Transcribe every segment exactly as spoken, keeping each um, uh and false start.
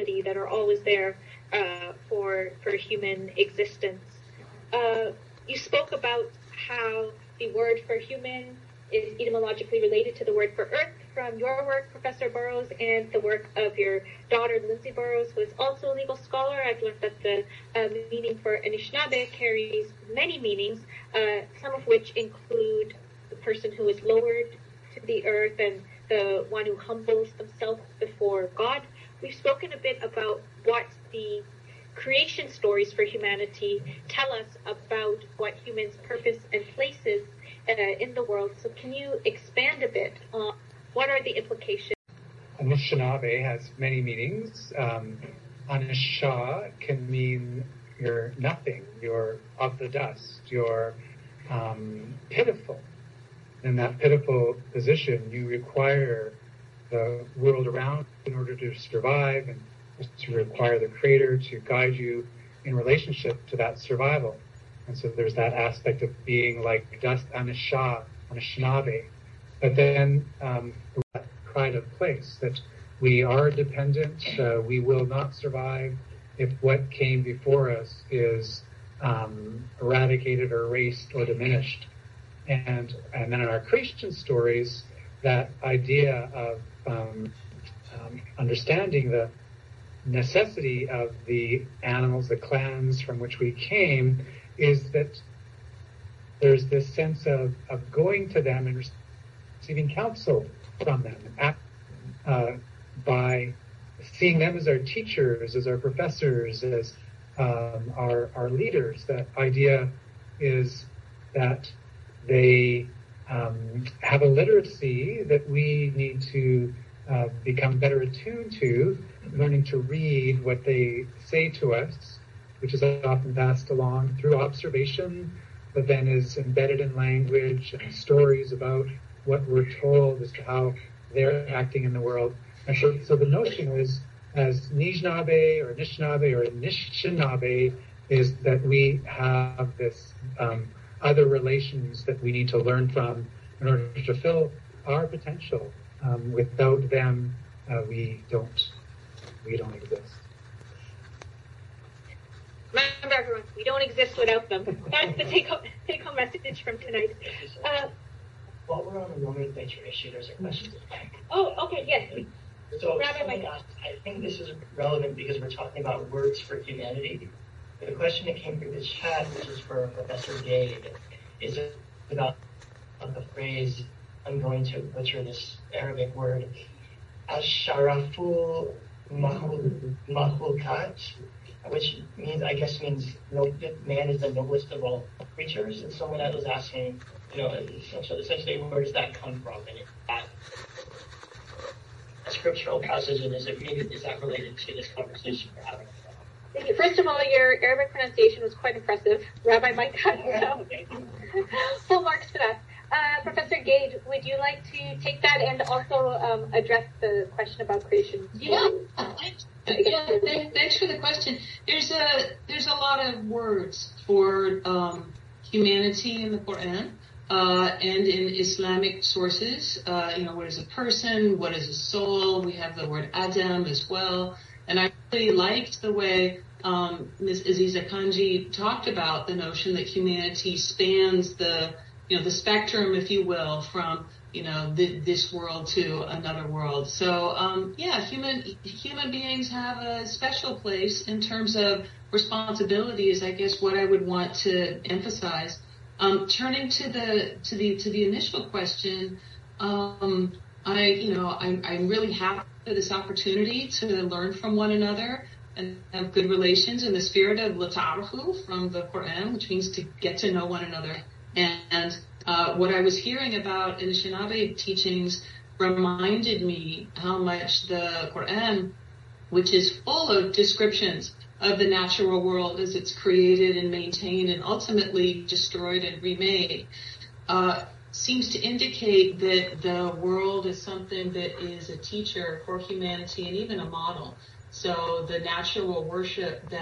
that are always there uh, for for human existence. Uh, you spoke about how the word for human is etymologically related to the word for earth from your work, Professor Burrows, and the work of your daughter, Lindsay Burrows, who is also a legal scholar. I've learned that the uh, meaning for Anishinaabe carries many meanings, uh, some of which include the person who is lowered to the earth and the one who humbles themselves before God. We've spoken a bit about what the creation stories for humanity tell us about what humans' purpose and places uh, in the world. So can you expand a bit on what are the implications? Anishinaabe has many meanings. Um, Anisha can mean you're nothing, you're of the dust, you're um, pitiful. In that pitiful position, you require the world around in order to survive, and to require the Creator to guide you in relationship to that survival. And so there's that aspect of being like dust, Anisha, Anishinaabe. But then um, that pride of place, that we are dependent, uh, we will not survive if what came before us is um, eradicated or erased or diminished. And and then in our creation stories, that idea of um, um, understanding the necessity of the animals, the clans from which we came, is that there's this sense of, of going to them and receiving counsel from them, uh, by seeing them as our teachers, as our professors, as um, our, our leaders. That idea is that they um, have a literacy that we need to uh, become better attuned to, learning to read what they say to us, which is often passed along through observation, but then is embedded in language and stories about what we're told as to how they're acting in the world. And so, so the notion is, as Nijnabe or Anishinaabe or Anishinaabe, is that we have this um, other relations that we need to learn from in order to fulfill our potential. Um, without them, uh, we don't we don't exist. Remember, everyone, we don't exist without them. That's the take-home, take-home message from tonight. Uh, While we're on the nomenclature issue, there's a question. Oh, okay, yes. So someone asked, I think this is relevant because we're talking about words for humanity. The question that came through the chat, which is for Professor Gabe, is about the phrase, I'm going to butcher this Arabic word, Asharaful Mahlukat, which means, I guess means no, man is the noblest of all creatures. And someone that was asking, you know, essentially where does that come from? And is that a scriptural passage, and is it maybe is that related to this conversation we're having? Thank you. First of all, your Arabic pronunciation was quite impressive. Rabbi Mike got so full marks for that. Uh, Professor Gage, would you like to take that and also um, address the question about creation? Yeah, yeah. Thanks for the question. There's a there's a lot of words for um, humanity in the Quran uh, and in Islamic sources. Uh, you know, what is a person? What is a soul? We have the word Adam as well. And I really liked the way um, Miz Aziza Kanji talked about the notion that humanity spans the you know, the spectrum, if you will, from, you know, th- this world to another world. So, um, yeah, human, human beings have a special place in terms of responsibility is, I guess, what I would want to emphasize. Um, turning to the, to the, to the initial question, um, I, you know, I'm, I'm really happy for this opportunity to learn from one another and have good relations in the spirit of Lata'arufu from the Quran, which means to get to know one another. And uh, what I was hearing about Anishinaabe teachings reminded me how much the Quran, which is full of descriptions of the natural world as it's created and maintained and ultimately destroyed and remade, uh, seems to indicate that the world is something that is a teacher for humanity and even a model. So the natural worship that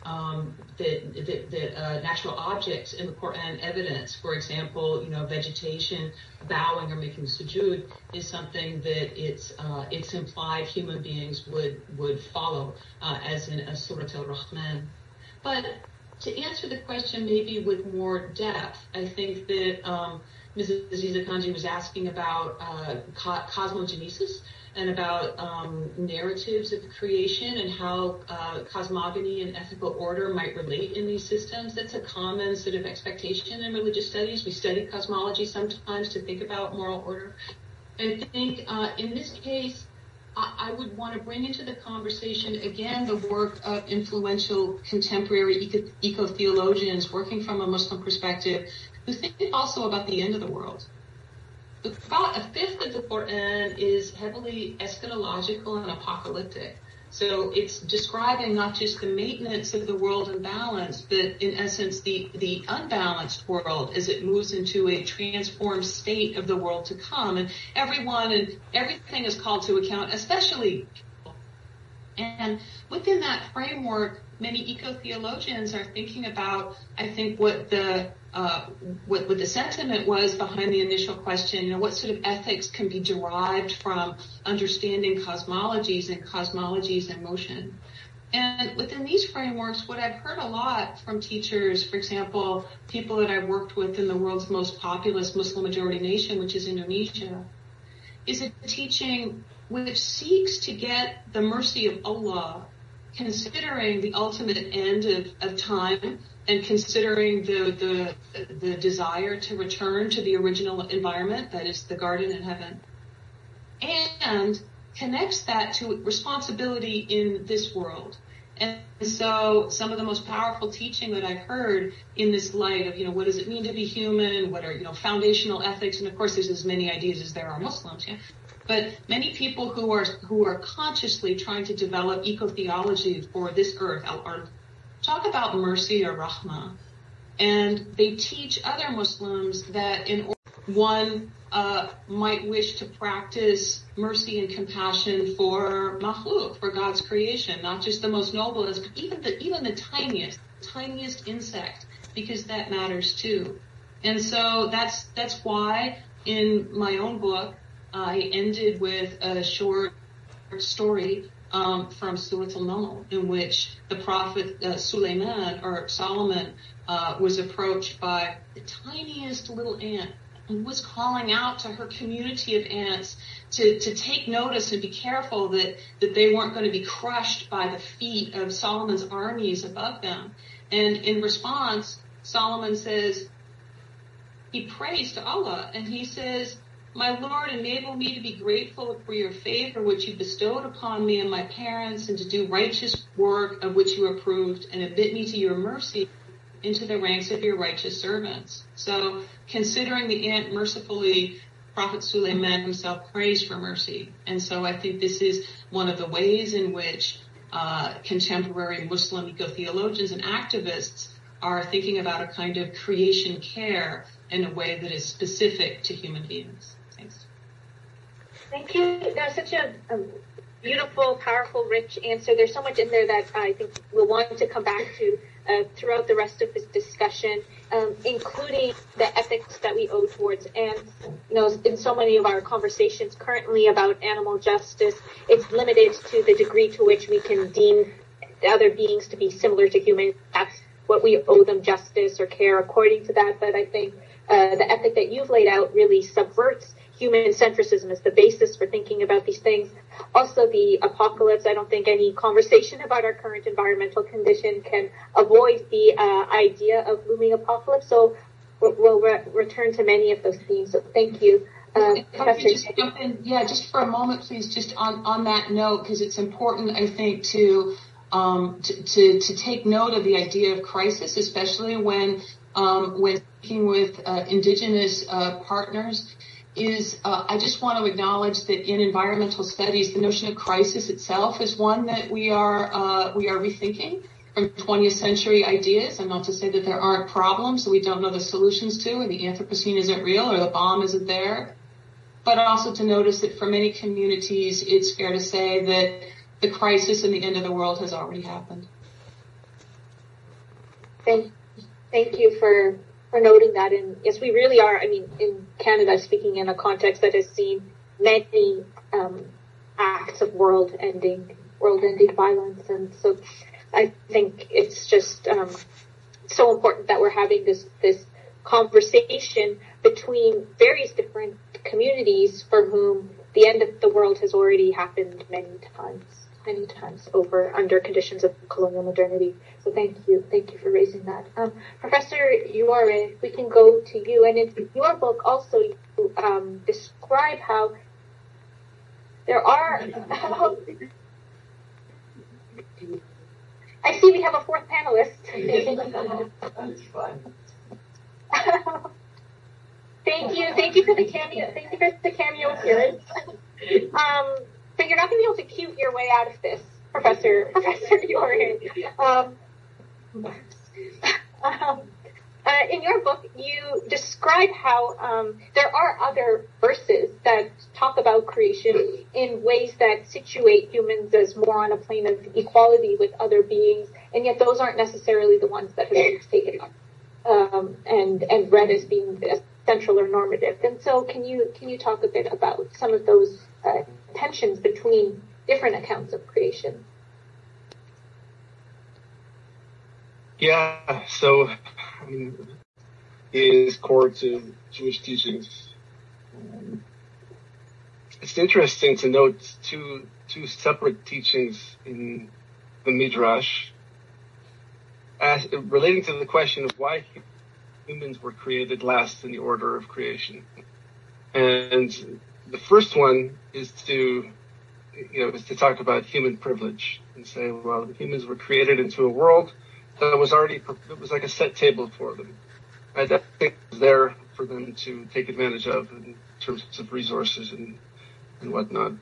um, that, that, that uh, natural objects in the Quran evidence, for example, you know, vegetation, bowing or making sujood, is something that it's uh, it's implied human beings would would follow, uh, as in a Surah Al-Rahman. But to answer the question maybe with more depth, I think that um, Missus Aziza Kanji was asking about uh, co- cosmogenesis and about um, narratives of creation and how uh, cosmogony and ethical order might relate in these systems. That's a common sort of expectation in religious studies. We study cosmology sometimes to think about moral order. I think uh, in this case, I, I would want to bring into the conversation again the work of influential contemporary eco- eco-theologians working from a Muslim perspective who think also about the end of the world. About a fifth of the Quran is heavily eschatological and apocalyptic. So it's describing not just the maintenance of the world in balance, but in essence the, the unbalanced world as it moves into a transformed state of the world to come. And everyone and everything is called to account, especially people. And within that framework, many eco-theologians are thinking about, I think, what the uh, what, what the sentiment was behind the initial question. You know, what sort of ethics can be derived from understanding cosmologies and cosmologies in motion? And within these frameworks, what I've heard a lot from teachers, for example, people that I've worked with in the world's most populous Muslim-majority nation, which is Indonesia, is a teaching which seeks to get the mercy of Allah, considering the ultimate end of, of time and considering the, the the desire to return to the original environment, that is the garden in heaven, and connects that to responsibility in this world. And so some of the most powerful teaching that I've heard in this light of, you know, what does it mean to be human? What are, you know, foundational ethics? And of course, there's as many ideas as there are Muslims, yeah. But many people who are who are consciously trying to develop eco-theology for this earth are talk about mercy or rahmah, and they teach other Muslims that in one uh, might wish to practice mercy and compassion for makhluk, for God's creation, not just the most noblest, but even the even the tiniest, tiniest insect, because that matters too. And so that's that's why in my own book I ended with a short story um, from Surah Al-Naml, in which the prophet uh, Sulaiman or Solomon uh, was approached by the tiniest little ant and was calling out to her community of ants to, to take notice and be careful that, that they weren't going to be crushed by the feet of Solomon's armies above them. And in response, Solomon says, he prays to Allah, and he says, "My Lord, enable me to be grateful for your favor which you bestowed upon me and my parents, and to do righteous work of which you approved, and admit me to your mercy into the ranks of your righteous servants." So considering the ant mercifully, Prophet Sulaiman himself prays for mercy. And so I think this is one of the ways in which uh, contemporary Muslim eco-theologians and activists are thinking about a kind of creation care in a way that is specific to human beings. Thanks. Thank you. That was such a, a beautiful, powerful, rich answer. There's so much in there that I think we'll want to come back to uh, throughout the rest of this discussion, um, including the ethics that we owe towards ants. You know, in so many of our conversations currently about animal justice, it's limited to the degree to which we can deem other beings to be similar to humans. That's what we owe them, justice or care according to that. But I think uh, the ethic that you've laid out really subverts human centricism as the basis for thinking about these things. Also, the apocalypse, I don't think any conversation about our current environmental condition can avoid the uh, idea of looming apocalypse. So we'll, we'll re- return to many of those themes. So thank you. Uh, if I could just jump in, yeah, just for a moment, please, just on, on that note, because it's important, I think, to Um, to, to, to take note of the idea of crisis, especially when um, when speaking with uh, indigenous uh, partners, is uh, I just want to acknowledge that in environmental studies, the notion of crisis itself is one that we are uh, we are rethinking from twentieth century ideas. And not to say that there aren't problems that we don't know the solutions to, or the Anthropocene isn't real, or the bomb isn't there, but also to notice that for many communities, it's fair to say that the crisis and the end of the world has already happened. Thank, thank you for, for noting that. And yes, we really are, I mean, in Canada, speaking in a context that has seen many um, acts of world-ending, world-ending violence. And so I think it's just um, so important that we're having this, this conversation between various different communities for whom the end of the world has already happened many times, many times over under conditions of colonial modernity. So thank you. Thank you for raising that. Um, Professor Uware, we can go to you. And in your book also, you um, describe how there are... How, I see we have a fourth panelist. That's fine. Thank you. Thank you for the cameo. Thank you for the cameo appearance. Um, but you're not going to be able to cute your way out of this, Professor Professor Uware. Um, um, uh, in your book, you describe how um, there are other verses that talk about creation in ways that situate humans as more on a plane of equality with other beings, and yet those aren't necessarily the ones that have been taken up um, and and read as being central or normative. And so, can you can you talk a bit about some of those uh, tensions between different accounts of creation? Yeah, so I mean, it is core to Jewish teachings. Um, it's interesting to note two two separate teachings in the Midrash as, relating to the question of why humans were created last in the order of creation. And the first one is to, you know, is to talk about human privilege and say, well, humans were created into a world that was already, it was like a set table for them. Right? That thing was there for them to take advantage of in terms of resources and, and whatnot.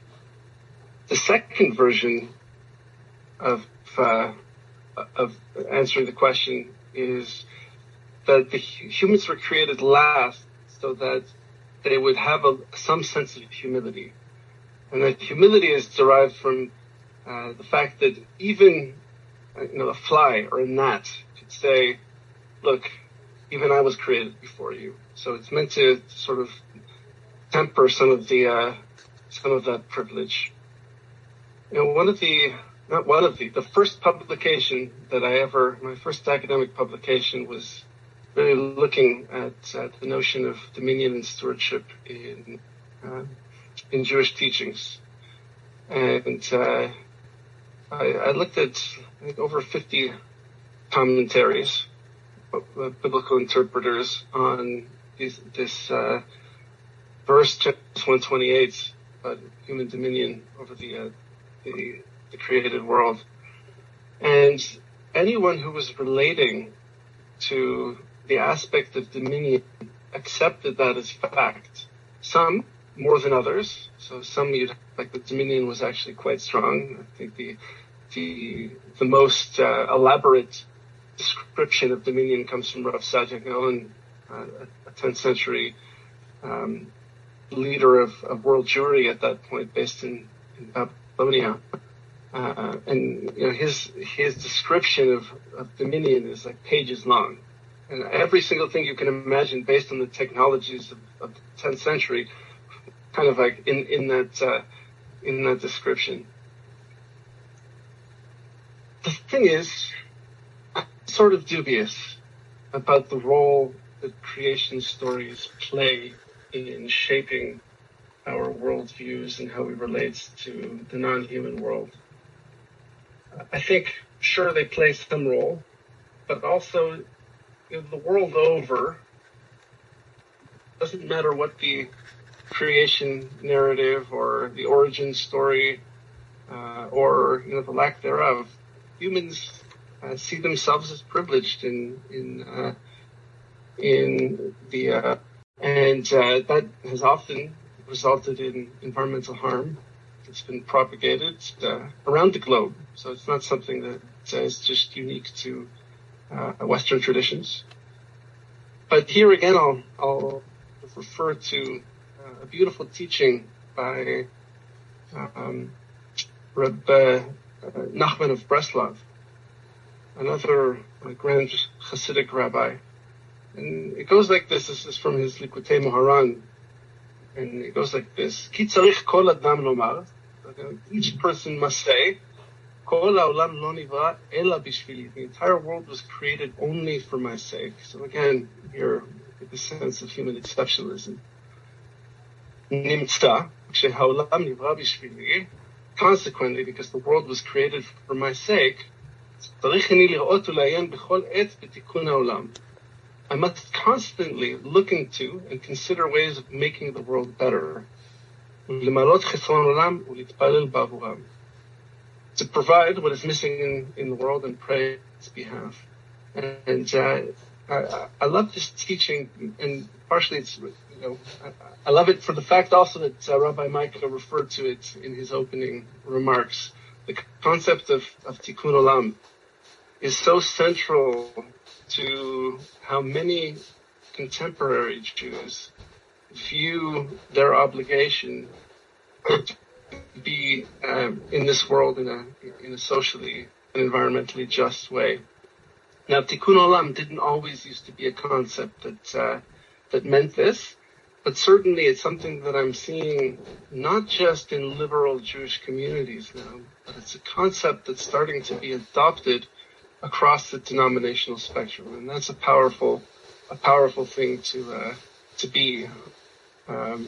The second version of, uh, of answering the question is that the humans were created last so that they would have a, some sense of humility. And that humility is derived from uh, the fact that even uh, you know, a fly or a gnat could say, look, even I was created before you. So it's meant to sort of temper some of the uh, some of that privilege. You know, one of the not one of the the first publication that I ever my first academic publication was really looking at uh, the notion of dominion and stewardship in uh, in Jewish teachings, and uh, I, I looked at I think over fifty commentaries, uh, biblical interpreters on these, this uh, verse, Genesis one twenty-eight, about human dominion over the, uh, the the created world, and anyone who was relating to the aspect of dominion accepted that as fact. Some more than others. So some you'd like the dominion was actually quite strong. I think the the the most uh, elaborate description of dominion comes from Rav Saadia Gaon, uh, a tenth century um, leader of, of world Jewry at that point, based in, in Babylonia. Uh, and you know his his description of, of dominion is like pages long. And every single thing you can imagine based on the technologies of, of the tenth century, kind of like in, in that, uh, in that description. The thing is, I'm sort of dubious about the role that creation stories play in shaping our worldviews and how we relate to the non-human world. I think, sure, they play some role, but also, you know, the world over, doesn't matter what the creation narrative or the origin story uh, or you know the lack thereof, humans uh, see themselves as privileged in in uh, in the uh, and uh, that has often resulted in environmental harm. It's been propagated uh, around the globe, so it's not something that uh, is just unique to uh, Western traditions. But here again, I'll, I'll refer to uh, a beautiful teaching by um, Reb uh, Nachman of Breslov, another uh, grand Hasidic rabbi. And it goes like this. This is from his Likutei Moharan. And it goes like this. Ki tzarich kol adam lomar. Each person must say, Kol ha'olam lo nivra ela bishvili. The entire world was created only for my sake. So again, here, with the sense of human exceptionalism. Nimtza, ksheha'olam nivra bishvili. Consequently, because the world was created for my sake, tzarich ani lirot u'layan b'chol et b'tikun ha'olam. I must constantly look into and consider ways of making the world better. To provide what is missing in, in the world and pray on its behalf. And uh, I, I love this teaching, and partially it's, you know, I, I love it for the fact also that uh, Rabbi Micah referred to it in his opening remarks. The concept of, of Tikkun Olam is so central to how many contemporary Jews view their obligation to be um, in this world in a in a socially and environmentally just way. Now, Tikkun Olam didn't always used to be a concept that uh, that meant this, but certainly it's something that I'm seeing not just in liberal Jewish communities now, but it's a concept that's starting to be adopted across the denominational spectrum, and that's a powerful, a powerful thing to uh, to be. Um,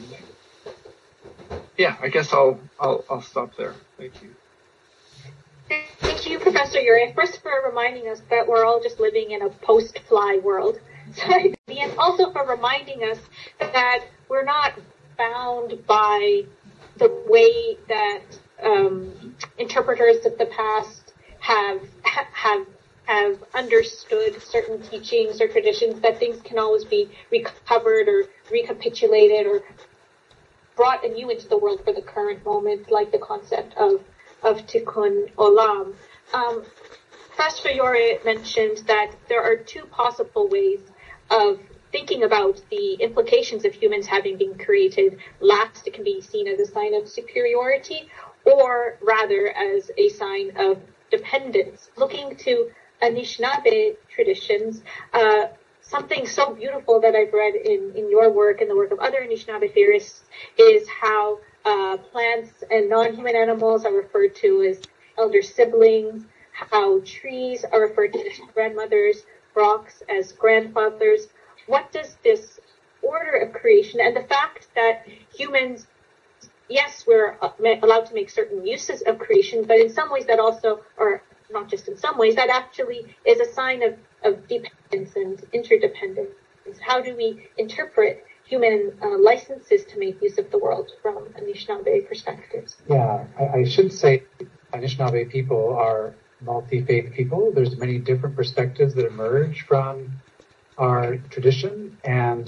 yeah, I guess I'll I'll I'll stop there. Thank you. Thank you, Professor Uri, first for reminding us that we're all just living in a post-fly world, and also for reminding us that we're not bound by the way that um, interpreters of the past have have. have understood certain teachings or traditions, that things can always be recovered or recapitulated or brought anew into the world for the current moment, like the concept of, of Tikkun Olam. Um, Professor Uri mentioned that there are two possible ways of thinking about the implications of humans having been created. Last, it can be seen as a sign of superiority, or rather as a sign of dependence. Looking to Anishinaabe traditions, uh, something so beautiful that I've read in, in your work and the work of other Anishinaabe theorists is how uh, plants and non-human animals are referred to as elder siblings, how trees are referred to as grandmothers, rocks as grandfathers. What does this order of creation and the fact that humans, yes, we're allowed to make certain uses of creation, but in some ways that also are not just in some ways, that actually is a sign of, of dependence and interdependence. How do we interpret human uh, licenses to make use of the world from Anishinaabe perspectives? Yeah, I, I should say Anishinaabe people are multi-faith people. There's many different perspectives that emerge from our tradition, and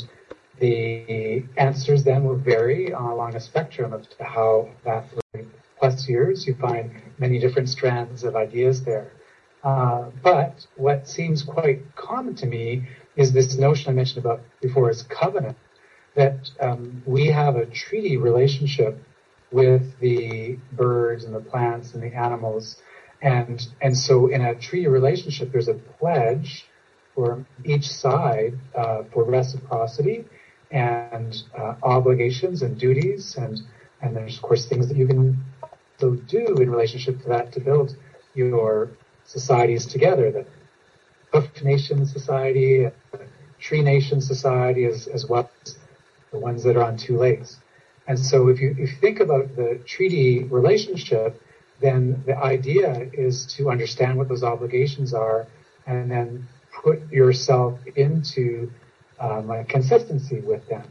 the answers then will vary along a spectrum of how that plus years, you find many different strands of ideas there. Uh, but what seems quite common to me is this notion I mentioned about before as covenant, that um, we have a treaty relationship with the birds and the plants and the animals. And, and so in a treaty relationship, there's a pledge for each side uh, for reciprocity and uh, obligations and duties. And, and there's, of course, things that you can so do in relationship to that to build your societies together, the Hoof Nation Society, the Tree Nation Society, as, as well as the ones that are on two legs. And so if you, if you think about the treaty relationship, then the idea is to understand what those obligations are and then put yourself into um, a consistency with them.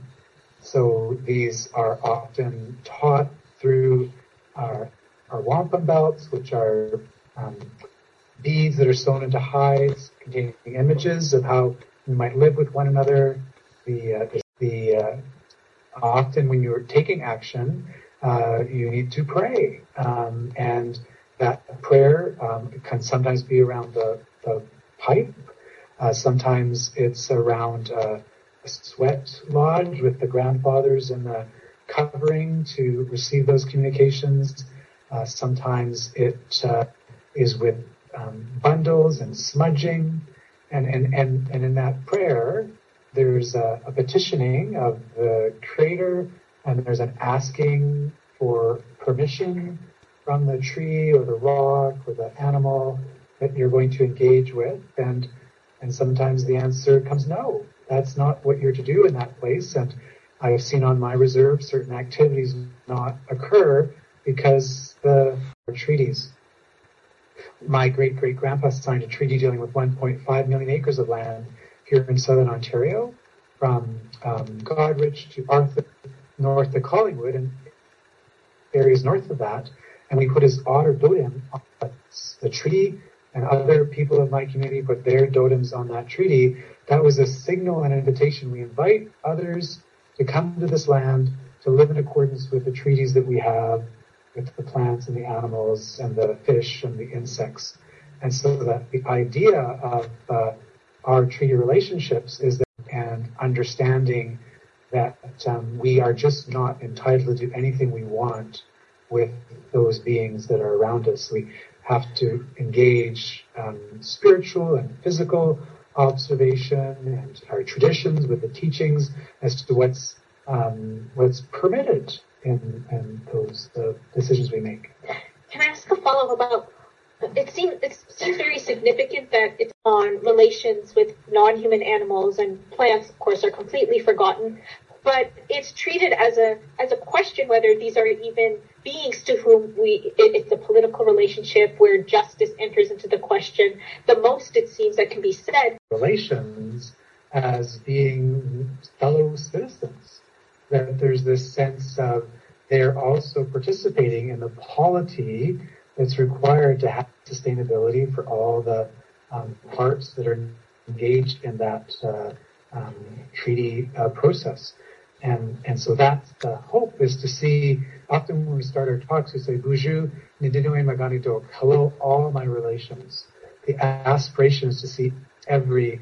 So these are often taught through our, our wampum belts, which are um, beads that are sewn into hides containing images of how we might live with one another. The, uh, the uh, often when you're taking action, uh, you need to pray, um, and that prayer um, can sometimes be around the, the pipe. Uh, sometimes it's around uh, a sweat lodge with the grandfathers and the covering to receive those communications. Uh, sometimes it uh, is with um, bundles and smudging. And, and, and, and in that prayer, there's a, a petitioning of the Creator, and there's an asking for permission from the tree or the rock or the animal that you're going to engage with. And, and sometimes the answer comes no. That's not what you're to do in that place. And I have seen on my reserve certain activities not occur because the treaties. My great-great-grandpa signed a treaty dealing with one point five million acres of land here in southern Ontario, from um, Godrich to Arthur, north to Collingwood, and areas north of that. And we put his otter totem on the treaty, and other people of my community put their totems on that treaty. That was a signal and an invitation. We invite others to come to this land, to live in accordance with the treaties that we have, with the plants and the animals and the fish and the insects. And so that the idea of uh, our treaty relationships is that, and understanding that um, we are just not entitled to do anything we want with those beings that are around us. We have to engage um, spiritual and physical observation and our traditions with the teachings as to what's um, what's permitted in, in those uh, decisions we make. Can I ask a follow-up about, it seems, it seems very significant that it's on relations with non-human animals, and plants, of course, are completely forgotten, but it's treated as a as a question whether these are even beings to whom we, it, it's a political relationship where justice enters into the question. The most, it seems, that can be said. Relations as being fellow citizens. That there's this sense of they're also participating in the polity that's required to have sustainability for all the um, parts that are engaged in that uh, um, treaty uh, process. And and so that's the hope, is to see, often when we start our talks, we say, Buju, Nidinue Maganito, hello, all my relations. The aspiration is to see every,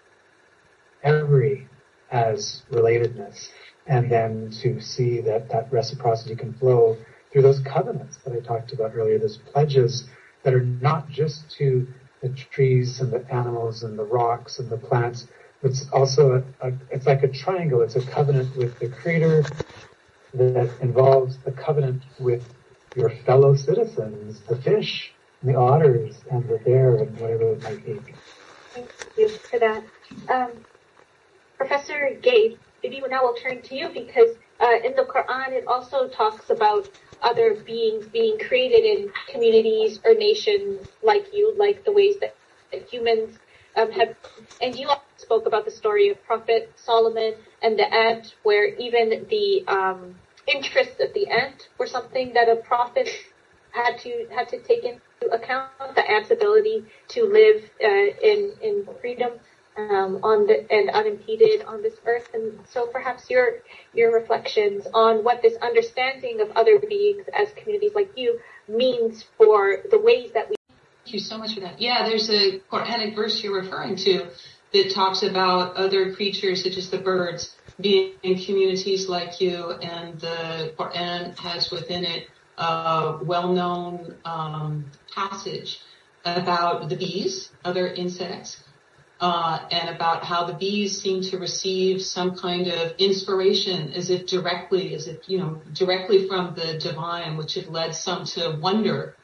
every as relatedness. And then to see that that reciprocity can flow through those covenants that I talked about earlier, those pledges that are not just to the trees and the animals and the rocks and the plants. It's also a, a it's like a triangle. It's a covenant with the Creator that involves a covenant with your fellow citizens, the fish and the otters and the bear and whatever it might be. Thank you for that. Um, Professor Gade, maybe now we'll turn to you, because uh, in the Quran it also talks about other beings being created in communities or nations like you, like the ways that, that humans um, have. And you also spoke about the story of Prophet Solomon and the ant, where even the um, interests of the ant were something that a prophet had to had to take into account. The ant's ability to live uh, in in freedom. Um, on the, and unimpeded on this earth. And so perhaps your your reflections on what this understanding of other beings as communities like you means for the ways that we... Thank you so much for that. Yeah, there's a Quranic verse you're referring to that talks about other creatures such as the birds being in communities like you, and the Quran has within it a well-known um, passage about the bees, other insects, Uh, and about how the bees seem to receive some kind of inspiration, as if directly, as if, you know, directly from the divine, which had led some to wonder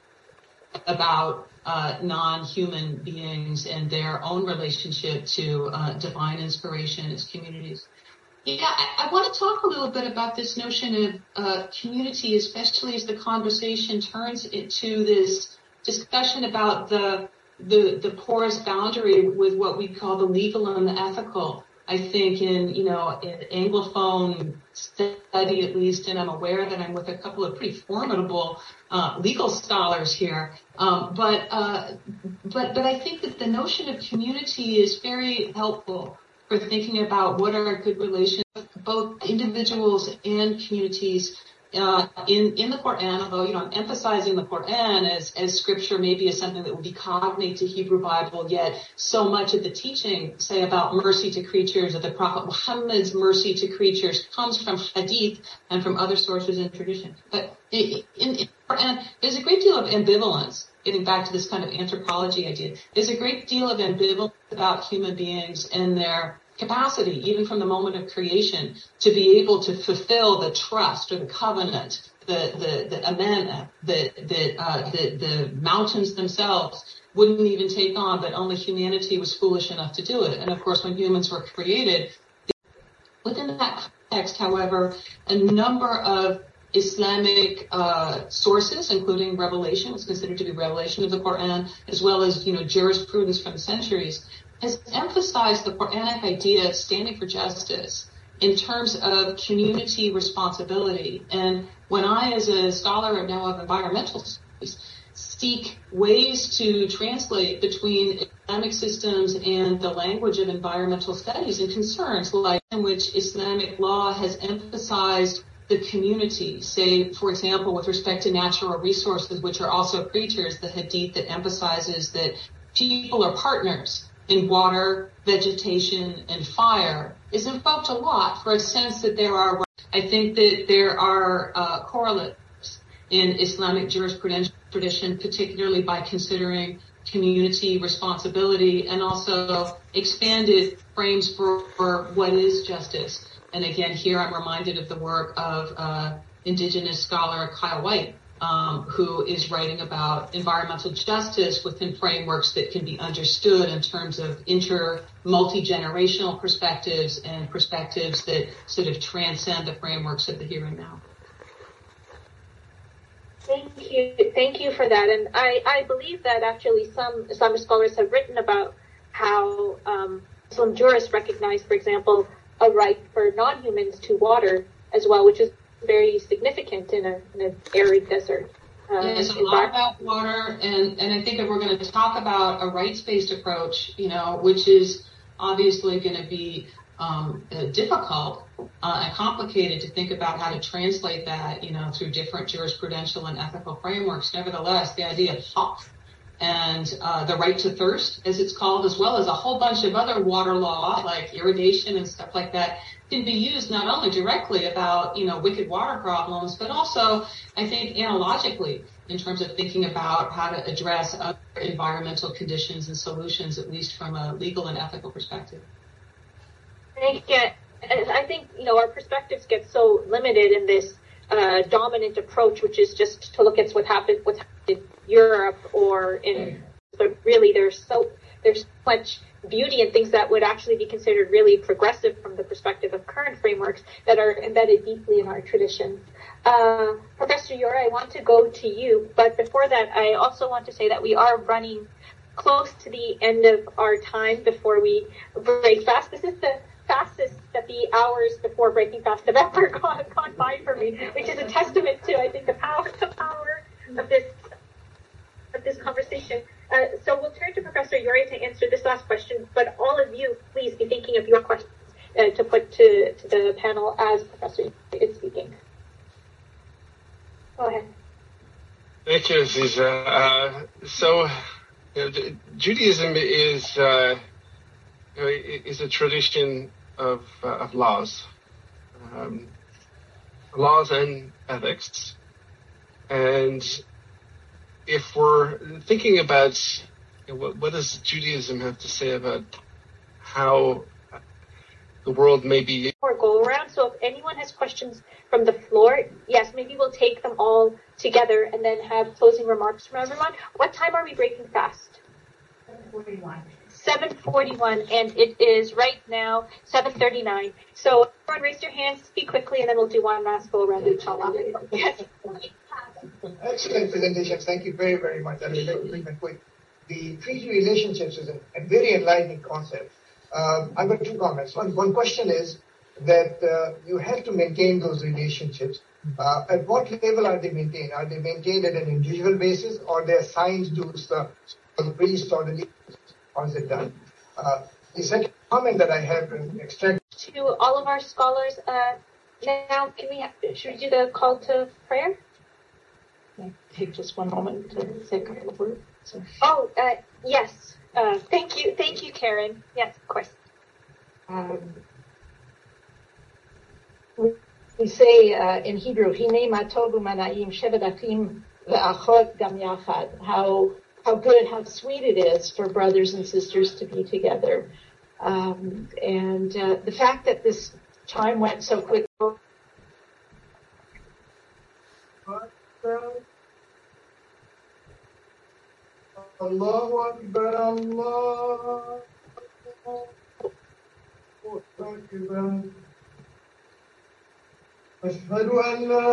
about uh, non-human beings and their own relationship to uh, divine inspiration as communities. Yeah, I, I want to talk a little bit about this notion of uh, community, especially as the conversation turns into this discussion about the the the porous boundary with what we call the legal and the ethical. I think in, you know, in Anglophone study at least, and I'm aware that I'm with a couple of pretty formidable uh, legal scholars here, um, but uh, but but I think that the notion of community is very helpful for thinking about what are good relations, both individuals and communities. Uh, in, in the Quran, although, you know, I'm emphasizing the Quran as, as scripture maybe as something that would be cognate to Hebrew Bible, yet so much of the teaching, say, about mercy to creatures, of the Prophet Muhammad's mercy to creatures, comes from hadith and from other sources and tradition. But in, in, in Quran, there's a great deal of ambivalence getting back to this kind of anthropology idea, there's a great deal of ambivalence about human beings and their capacity, even from the moment of creation, to be able to fulfill the trust or the covenant, the the the amana, the the uh, the the mountains themselves wouldn't even take on, but only humanity was foolish enough to do it. And of course, when humans were created, within that context, however, a number of Islamic uh, sources, including revelation, what's considered to be revelation of the Quran, as well as, you know, jurisprudence from the centuries, has emphasized the Quranic idea of standing for justice in terms of community responsibility. And when I, as a scholar now of environmental studies, seek ways to translate between Islamic systems and the language of environmental studies and concerns, like in which Islamic law has emphasized the community, say, for example, with respect to natural resources, which are also creatures, the hadith that emphasizes that people are partners in water, vegetation, and fire, is invoked a lot for a sense that there are, I think that there are uh, correlates in Islamic jurisprudential tradition, particularly by considering community responsibility and also expanded frames for, for what is justice. And again, here I'm reminded of the work of uh, indigenous scholar Kyle White, um, who is writing about environmental justice within frameworks that can be understood in terms of inter, multi-generational perspectives and perspectives that sort of transcend the frameworks of the here and now. Thank you. Thank you for that. And I, I believe that actually some Islamic scholars have written about how um, Muslim jurists recognize, for example, a right for non-humans to water as well, which is very significant in, a, in an arid desert. Uh, yeah, there's a lot about water, and, and I think if we're going to talk about a rights-based approach, you know, which is obviously going to be um, uh, difficult uh, and complicated to think about how to translate that, you know, through different jurisprudential and ethical frameworks. Nevertheless, the idea of haq and uh, the right to thirst, as it's called, as well as a whole bunch of other water law like irrigation and stuff like that, can be used not only directly about, you know, wicked water problems, but also, I think, analogically in terms of thinking about how to address other environmental conditions and solutions, at least from a legal and ethical perspective. Thank you. And I think, you know, our perspectives get so limited in this uh, dominant approach, which is just to look at what happened, what's happened in Europe or in, but really there's so, there's so much beauty and things that would actually be considered really progressive from the perspective of current frameworks that are embedded deeply in our traditions. Uh, Professor Yura, I want to go to you, but before that, I also want to say that we are running close to the end of our time before we break fast. This is the fastest that the hours before breaking fast have ever gone, gone by for me, which is a testament to, I think, the power, the power of this of this conversation. Uh, so we'll turn to Professor Yuri to answer this last question, but all of you, please be thinking of your questions uh, to put to, to the panel as Professor Yuri is speaking. Go ahead. Thank you, Aziza. Uh, so, you know, Judaism is uh, you know, is a tradition of uh, of laws, um, laws and ethics, and if we're thinking about, you know, what, what does Judaism have to say about how the world may be? Or go around. So if anyone has questions from the floor, yes, maybe we'll take them all together and then have closing remarks from everyone. What time are we breaking fast? seven forty-one. seven forty-one, and it is right now seven thirty-nine. So everyone raise your hands, speak quickly, and then we'll do one last go around inshallah. Yes. Excellent presentations. Thank you very, very much. I'll be very quick. The treaty relationships is a, a very enlightening concept. Uh, I've got two comments. One, one question is that uh, you have to maintain those relationships. Uh, at what level are they maintained? Are they maintained at an individual basis, or they're assigned to the, the priest or the leader? How is it done? Uh, the second comment that I have is extract to all of our scholars. Uh, now, can we have, should we do the call to prayer? Take just one moment to say a couple of words. So. Oh, uh, yes. Uh, thank you. Thank you, Karen. Yes, of course. Um, we say uh, in Hebrew, Hine matovu mana'im shevet achim Ve'achot gam yachad, how how good, how sweet it is for brothers and sisters to be together. Um, and uh, the fact that this time went so quickly. Allahu Akbar, Allah. أشهد أن لا